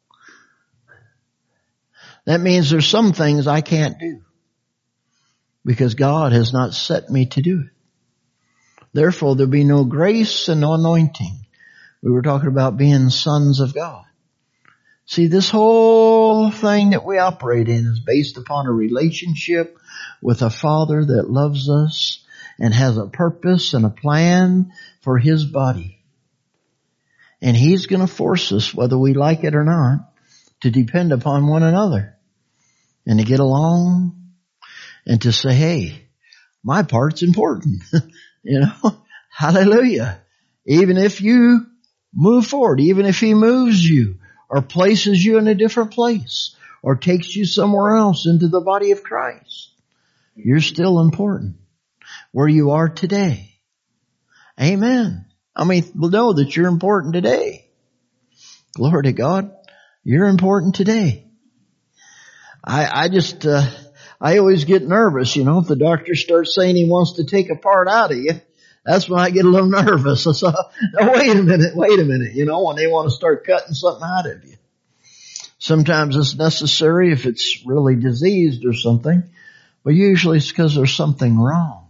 [SPEAKER 1] That means there's some things I can't do because God has not set me to do it. Therefore, there'll be no grace and no anointing. We were talking about being sons of God. See, this whole thing that we operate in is based upon a relationship with a Father that loves us and has a purpose and a plan for His body. And He's going to force us, whether we like it or not, to depend upon one another and to get along and to say, hey, my part's important. Hallelujah. Even if you move forward, even if He moves you or places you in a different place or takes you somewhere else into the body of Christ, you're still important where you are today. Amen. Know that you're important today. Glory to God. You're important today. I always get nervous, if the doctor starts saying he wants to take a part out of you. That's when I get a little nervous. So, wait a minute, when they want to start cutting something out of you. Sometimes it's necessary if it's really diseased or something, but usually it's because there's something wrong.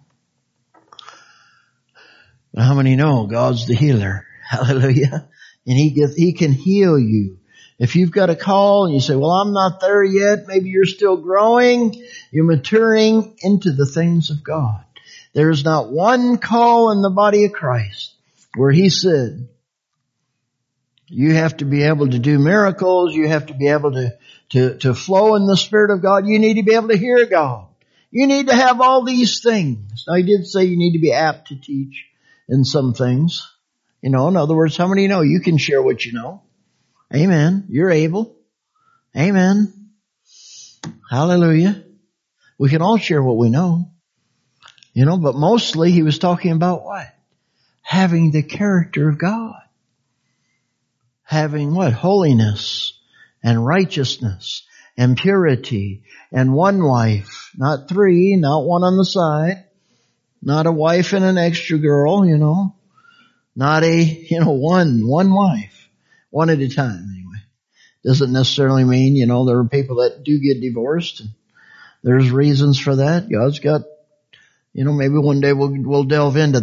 [SPEAKER 1] But how many know God's the healer? Hallelujah. And He can heal you. If you've got a call and you say, well, I'm not there yet, maybe you're still growing, you're maturing into the things of God. There's not one call in the body of Christ where He said, you have to be able to do miracles, you have to be able to flow in the Spirit of God, you need to be able to hear God. You need to have all these things. Now He did say you need to be apt to teach in some things. In other words, how many know you can share what you know? Amen. You're able. Amen. Hallelujah. We can all share what we know. But mostly He was talking about what? Having the character of God. Having what? Holiness and righteousness and purity and one wife, not 3, not one on the side, not a wife and an extra girl, not one wife, one at a time anyway. Doesn't necessarily mean, there are people that do get divorced and there's reasons for that. God's got, maybe one day we'll delve into that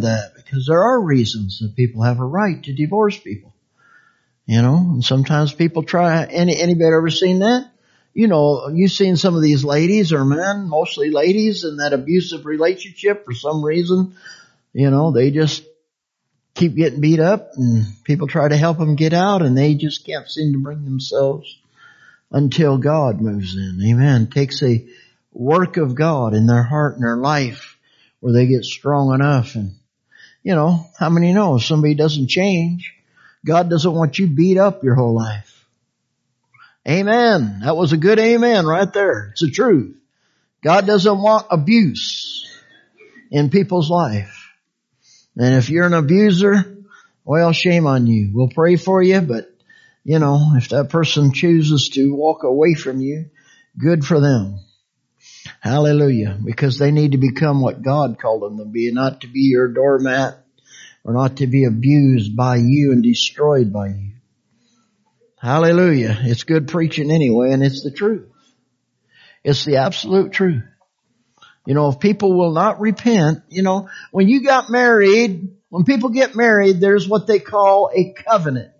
[SPEAKER 1] because there are reasons that people have a right to divorce people. And sometimes people try, anybody ever seen that? You've seen some of these ladies or men, mostly ladies, in that abusive relationship for some reason. They just keep getting beat up and people try to help them get out and they just can't seem to bring themselves until God moves in. Amen. It takes a work of God in their heart and their life where they get strong enough. And, how many know if somebody doesn't change, God doesn't want you beat up your whole life. Amen. That was a good amen right there. It's the truth. God doesn't want abuse in people's life. And if you're an abuser, well, shame on you. We'll pray for you, but, if that person chooses to walk away from you, good for them. Hallelujah. Because they need to become what God called them to be, not to be your doormat or not to be abused by you and destroyed by you. Hallelujah. It's good preaching anyway, and it's the truth. It's the absolute truth. If people will not repent, when you got married, when people get married, there's what they call a covenant.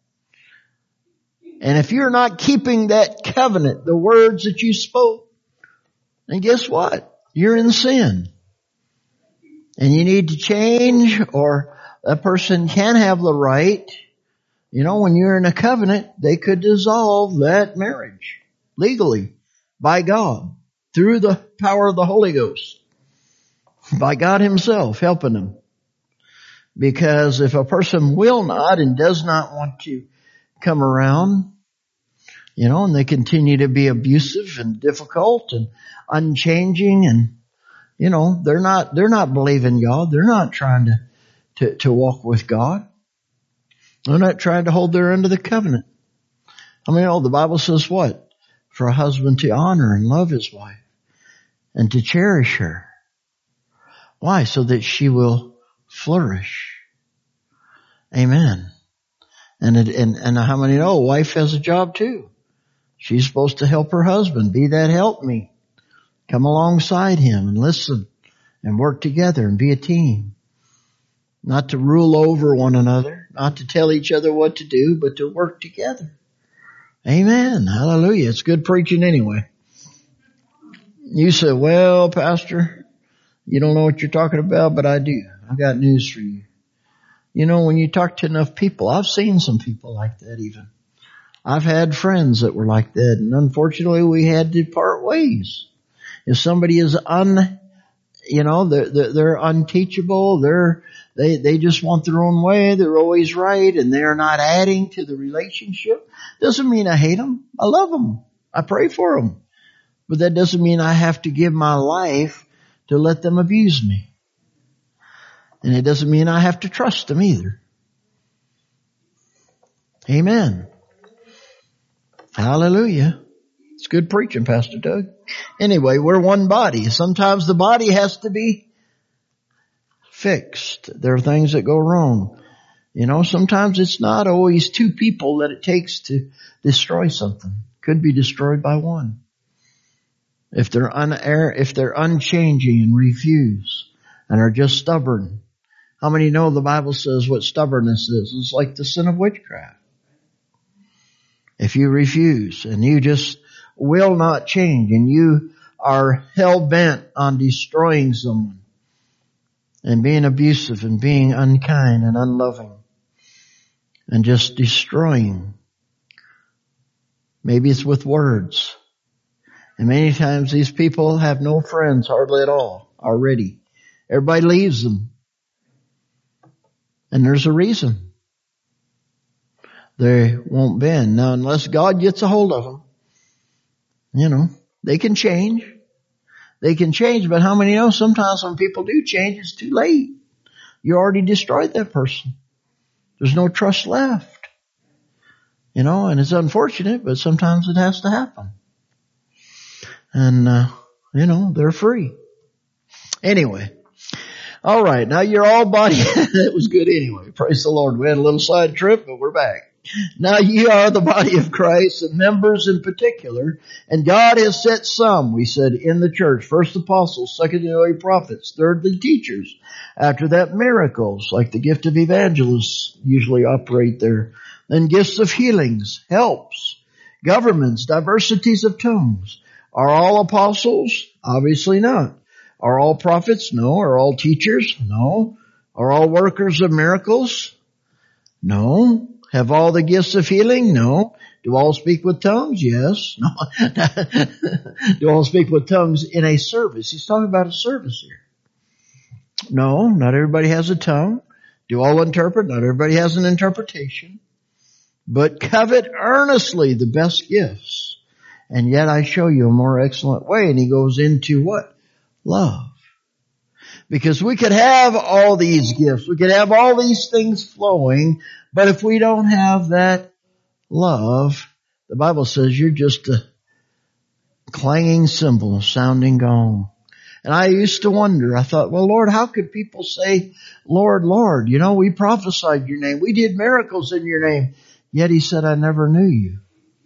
[SPEAKER 1] And if you're not keeping that covenant, the words that you spoke, then guess what? You're in sin. And you need to change, or that person can have the right. When you're in a covenant, they could dissolve that marriage legally by God through the power of the Holy Ghost, by God Himself helping them. Because if a person will not and does not want to come around, and they continue to be abusive and difficult and unchanging, and they're not believing God. They're not trying to walk with God. They're not trying to hold their end of the covenant. The Bible says what? For a husband to honor and love his wife and to cherish her. Why? So that she will flourish. Amen. And how many know a wife has a job too? She's supposed to help her husband, be that helpmeet. Come alongside him and listen and work together and be a team. Not to rule over one another, not to tell each other what to do, but to work together. Amen. Hallelujah. It's good preaching anyway. You say, well, Pastor, you don't know what you're talking about, but I do. I've got news for you. When you talk to enough people, I've seen some people like that even. I've had friends that were like that, and unfortunately we had to part ways. If somebody is they're unteachable, they just want their own way, they're always right, and they're not adding to the relationship. Doesn't mean I hate them. I love them. I pray for them. But that doesn't mean I have to give my life to let them abuse me. And it doesn't mean I have to trust them either. Amen. Hallelujah. It's good preaching, Pastor Doug. Anyway, we're one body. Sometimes the body has to be fixed. There are things that go wrong. Sometimes it's not always two people that it takes to destroy something. It could be destroyed by one. If they're unchanging and refuse and are just stubborn. How many know the Bible says what stubbornness is? It's like the sin of witchcraft. If you refuse and you just will not change and you are hell-bent on destroying someone and being abusive and being unkind and unloving and just destroying. Maybe it's with words. And many times these people have no friends hardly at all already. Everybody leaves them. And there's a reason. They won't bend. Now, unless God gets a hold of them, they can change. They can change, but how many know sometimes when people do change, it's too late. You already destroyed that person. There's no trust left. And it's unfortunate, but sometimes it has to happen. And, they're free. Anyway. All right. Now you're all body. It was good anyway. Praise the Lord. We had a little side trip, but we're back. Now ye are the body of Christ, and members in particular, and God has set some, we said, in the church. First apostles, secondly prophets, thirdly teachers. After that miracles, like the gift of evangelists usually operate there. Then gifts of healings, helps, governments, diversities of tongues. Are all apostles? Obviously not. Are all prophets? No. Are all teachers? No. Are all workers of miracles? No. Have all the gifts of healing? No. Do all speak with tongues? Yes. No. Do all speak with tongues in a service? He's talking about a service here. No, not everybody has a tongue. Do all interpret? Not everybody has an interpretation. But covet earnestly the best gifts. And yet I show you a more excellent way. And he goes into what? Love. Because we could have all these gifts. We could have all these things flowing. But if we don't have that love, the Bible says you're just a clanging cymbal, a sounding gong. And I used to wonder, I thought, well, Lord, how could people say, Lord, Lord, you know, we prophesied your name. We did miracles in your name. Yet he said, I never knew you.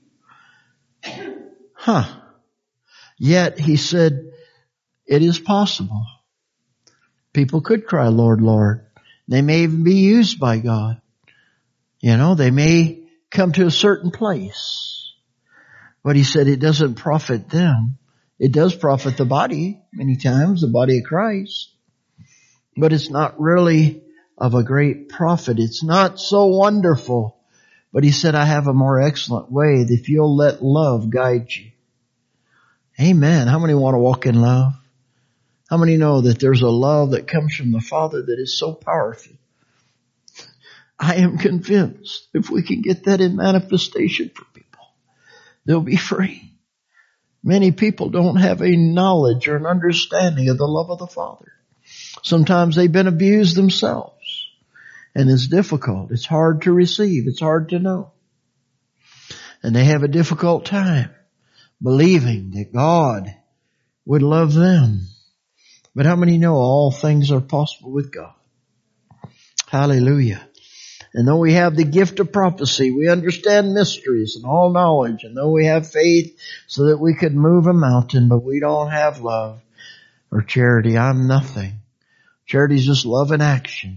[SPEAKER 1] Yet he said, it is possible. People could cry, Lord, Lord. They may even be used by God. You know, they may come to a certain place. But he said it doesn't profit them. It does profit the body many times, the body of Christ. But it's not really of a great profit. It's not so wonderful. But he said, I have a more excellent way if you'll let love guide you. Amen. How many want to walk in love? How many know that there's a love that comes from the Father that is so powerful? I am convinced if we can get that in manifestation for people, they'll be free. Many people don't have a knowledge or an understanding of the love of the Father. Sometimes they've been abused themselves. And it's difficult. It's hard to receive. It's hard to know. And they have a difficult time believing that God would love them. But how many know all things are possible with God? Hallelujah. And though we have the gift of prophecy, we understand mysteries and all knowledge. And though we have faith so that we could move a mountain, but we don't have love or charity, I'm nothing. Charity is just love in action.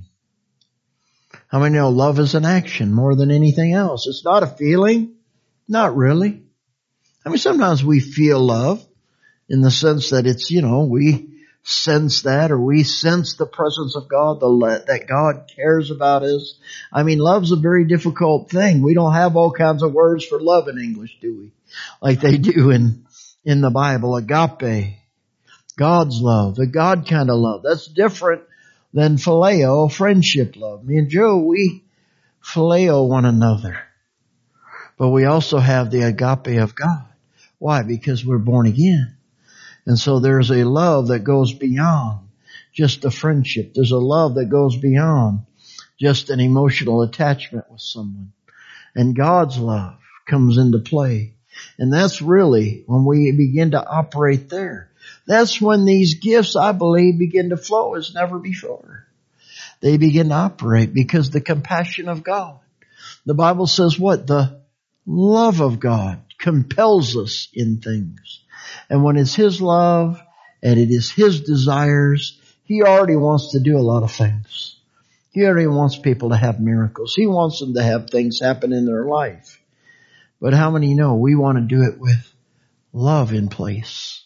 [SPEAKER 1] How many know love is an action more than anything else? It's not a feeling. Not really. I mean, sometimes we feel love in the sense that it's, you know, we sense that, or we sense the presence of God, that God cares about us. I mean, love's a very difficult thing. We don't have all kinds of words for love in English, do we? Like they do in the Bible. Agape. God's love. The God kind of love. That's different than phileo, friendship love. Me and Joe, we phileo one another. But we also have the agape of God. Why? Because we're born again. And so there's a love that goes beyond just a friendship. There's a love that goes beyond just an emotional attachment with someone. And God's love comes into play. And that's really when we begin to operate there. That's when these gifts, I believe, begin to flow as never before. They begin to operate because the compassion of God. The Bible says what? The love of God compels us in things. And when it's His love and it is His desires, He already wants to do a lot of things. He already wants people to have miracles. He wants them to have things happen in their life. But how many know we want to do it with love in place?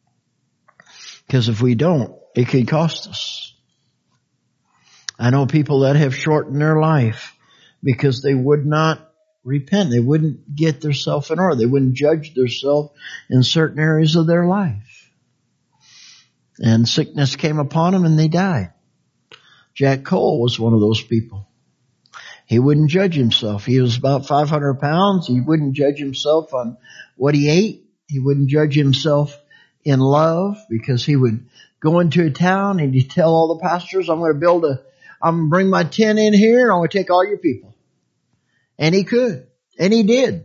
[SPEAKER 1] Because if we don't, it could cost us. I know people that have shortened their life because they would not repent. They wouldn't get themselves in order. They wouldn't judge themselves in certain areas of their life. And sickness came upon them and they died. Jack Cole was one of those people. He wouldn't judge himself. He was about 500 pounds. He wouldn't judge himself on what he ate. He wouldn't judge himself in love because he would go into a town and he'd tell all the pastors, I'm going to bring my tent in here and I'm going to take all your people. And he could. And he did.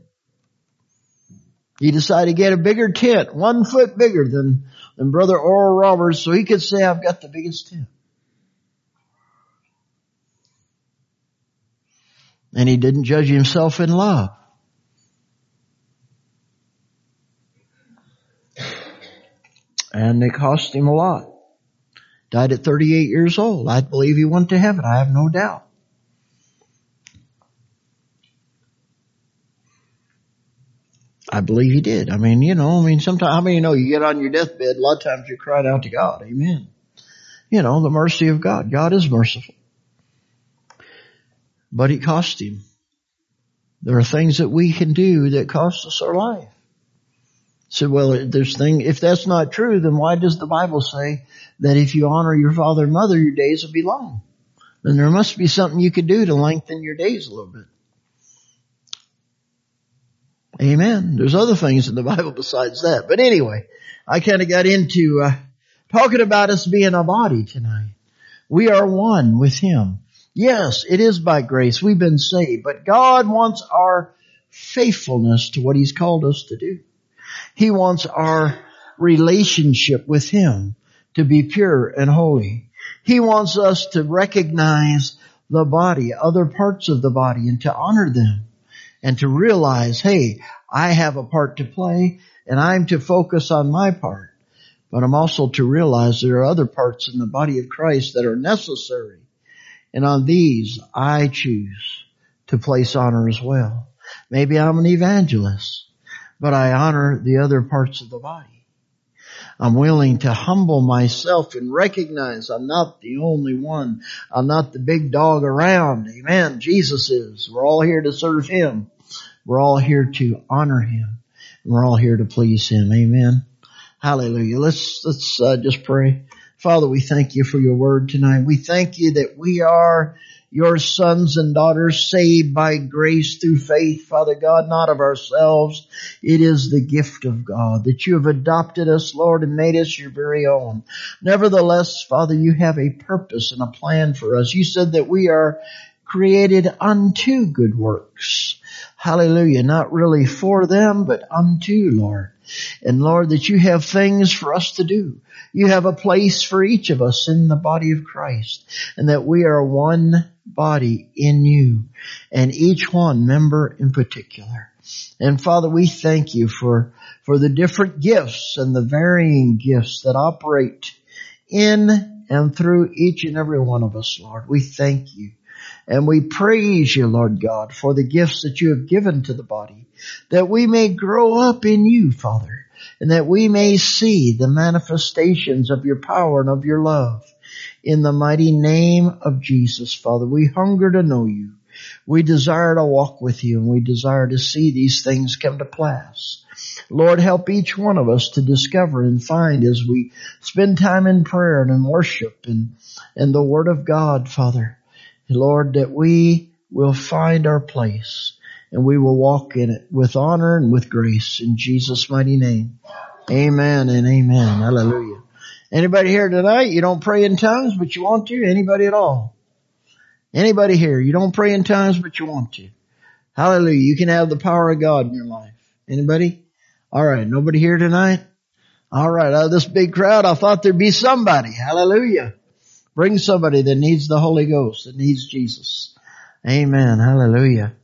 [SPEAKER 1] He decided to get a bigger tent, 1 foot bigger than Brother Oral Roberts, so he could say, I've got the biggest tent. And he didn't judge himself in love. And it cost him a lot. Died at 38 years old. I believe he went to heaven. I have no doubt. I believe he did. Sometimes, how many know you get on your deathbed, a lot of times you're crying out to God. Amen. The mercy of God. God is merciful. But it cost him. There are things that we can do that cost us our life. So, if that's not true, then why does the Bible say that if you honor your father and mother, your days will be long? Then there must be something you could do to lengthen your days a little bit. Amen. There's other things in the Bible besides that. But anyway, I kind of got into talking about us being a body tonight. We are one with Him. Yes, it is by grace we've been saved, but God wants our faithfulness to what He's called us to do. He wants our relationship with Him to be pure and holy. He wants us to recognize the body, other parts of the body, and to honor them. And to realize, hey, I have a part to play and I'm to focus on my part. But I'm also to realize there are other parts in the body of Christ that are necessary. And on these, I choose to place honor as well. Maybe I'm an evangelist, but I honor the other parts of the body. I'm willing to humble myself and recognize I'm not the only one. I'm not the big dog around. Amen. Jesus is. We're all here to serve Him. We're all here to honor Him. We're all here to please Him. Amen. Hallelujah. Let's just pray. Father, we thank You for Your word tonight. We thank You that we are Your sons and daughters saved by grace through faith, Father God, not of ourselves. It is the gift of God that You have adopted us, Lord, and made us Your very own. Nevertheless, Father, You have a purpose and a plan for us. You said that we are created unto good works. Hallelujah. Not really for them, but unto, Lord. And Lord, that You have things for us to do. You have a place for each of us in the body of Christ. And that we are one body in You. And each one member in particular. And Father, we thank You for the different gifts and the varying gifts that operate in and through each and every one of us, Lord. We thank You. And we praise You, Lord God, for the gifts that You have given to the body, that we may grow up in You, Father, and that we may see the manifestations of Your power and of Your love. In the mighty name of Jesus, Father, we hunger to know You. We desire to walk with You, and we desire to see these things come to pass. Lord, help each one of us to discover and find as we spend time in prayer and in worship and the Word of God, Father. Lord, that we will find our place and we will walk in it with honor and with grace in Jesus' mighty name. Amen and amen. Hallelujah. Anybody here tonight, you don't pray in tongues, but you want to? Anybody at all? Anybody here, you don't pray in tongues, but you want to? Hallelujah. You can have the power of God in your life. Anybody? All right. Nobody here tonight? All right. Out of this big crowd, I thought there'd be somebody. Hallelujah. Bring somebody that needs the Holy Ghost, that needs Jesus. Amen. Hallelujah.